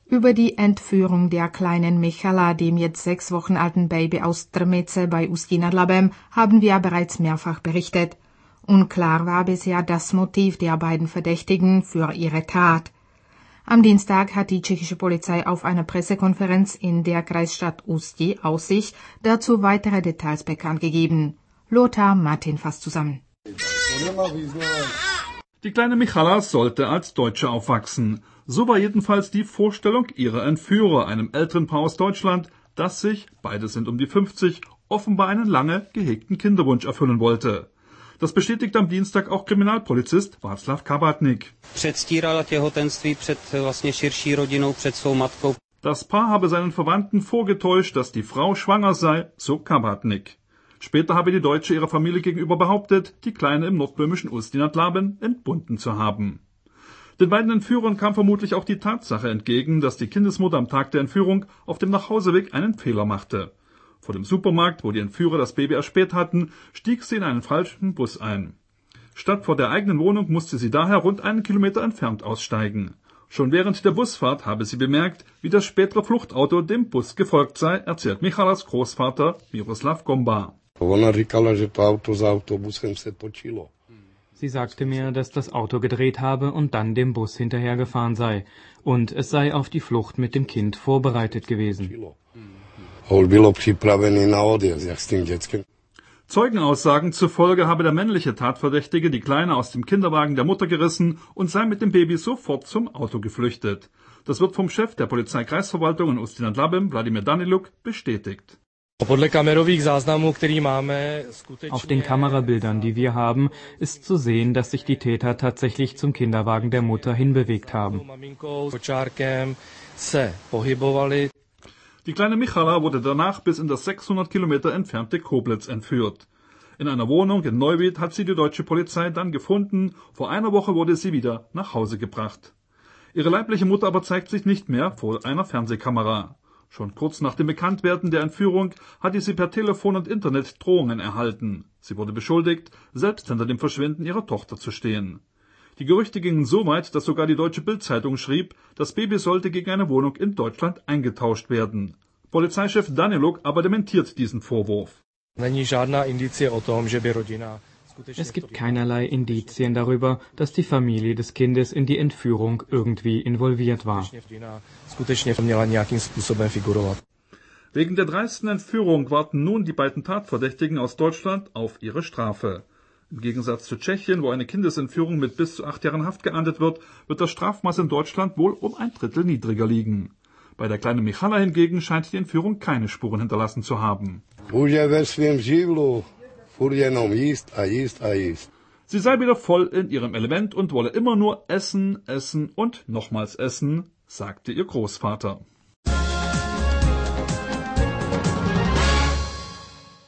Über die Entführung der kleinen Michala, dem jetzt 6 Wochen alten Baby aus Trmice bei Ústí nad Labem, haben wir bereits mehrfach berichtet. Unklar war bisher das Motiv der beiden Verdächtigen für ihre Tat. Am Dienstag hat die tschechische Polizei auf einer Pressekonferenz in der Kreisstadt Ústí aus sich dazu weitere Details bekannt gegeben. Lothar Martin fasst zusammen. Die kleine Michala sollte als Deutsche aufwachsen. So war jedenfalls die Vorstellung ihrer Entführer, einem älteren Paar aus Deutschland, das sich, beide sind um die 50, offenbar einen lange gehegten Kinderwunsch erfüllen wollte. Das bestätigt am Dienstag auch Kriminalpolizist Václav Kabatnik. Das Paar habe seinen Verwandten vorgetäuscht, dass die Frau schwanger sei, so Kabatnik. Später habe die Deutsche ihrer Familie gegenüber behauptet, die Kleine im nordböhmischen Ústí nad Labem entbunden zu haben. Den beiden Entführern kam vermutlich auch die Tatsache entgegen, dass die Kindesmutter am Tag der Entführung auf dem Nachhauseweg einen Fehler machte. Vor dem Supermarkt, wo die Entführer das Baby erspäht hatten, stieg sie in einen falschen Bus ein. Statt vor der eigenen Wohnung musste sie daher rund 1 Kilometer entfernt aussteigen. Schon während der Busfahrt habe sie bemerkt, wie das spätere Fluchtauto dem Bus gefolgt sei, erzählt Michalas Großvater Miroslav Gomba. Sie sagte mir, dass das Auto gedreht habe und dann dem Bus hinterhergefahren sei. Und es sei auf die Flucht mit dem Kind vorbereitet gewesen. Zeugenaussagen zufolge habe der männliche Tatverdächtige die Kleine aus dem Kinderwagen der Mutter gerissen und sei mit dem Baby sofort zum Auto geflüchtet. Das wird vom Chef der Polizeikreisverwaltung in Ústí nad Labem, Vladimir Daniluk, bestätigt. Auf den Kamerabildern, die wir haben, ist zu sehen, dass sich die Täter tatsächlich zum Kinderwagen der Mutter hinbewegt haben. Die kleine Michala wurde danach bis in das 600 Kilometer entfernte Koblenz entführt. In einer Wohnung in Neuwied hat sie die deutsche Polizei dann gefunden. Vor einer Woche wurde sie wieder nach Hause gebracht. Ihre leibliche Mutter aber zeigt sich nicht mehr vor einer Fernsehkamera. Schon kurz nach dem Bekanntwerden der Entführung hatte sie per Telefon und Internet Drohungen erhalten. Sie wurde beschuldigt, selbst hinter dem Verschwinden ihrer Tochter zu stehen. Die Gerüchte gingen so weit, dass sogar die Deutsche Bild-Zeitung schrieb, das Baby sollte gegen eine Wohnung in Deutschland eingetauscht werden. Polizeichef Daniluk aber dementiert diesen Vorwurf. Es gibt keinerlei Indizien darüber, dass die Familie des Kindes in die Entführung irgendwie involviert war. Wegen der dreisten Entführung warten nun die beiden Tatverdächtigen aus Deutschland auf ihre Strafe. Im Gegensatz zu Tschechien, wo eine Kindesentführung mit bis zu 8 Jahren Haft geahndet wird, wird das Strafmaß in Deutschland wohl um 1/3 niedriger liegen. Bei der kleinen Michala hingegen scheint die Entführung keine Spuren hinterlassen zu haben. Sie sei wieder voll in ihrem Element und wolle immer nur essen, essen und nochmals essen, sagte ihr Großvater.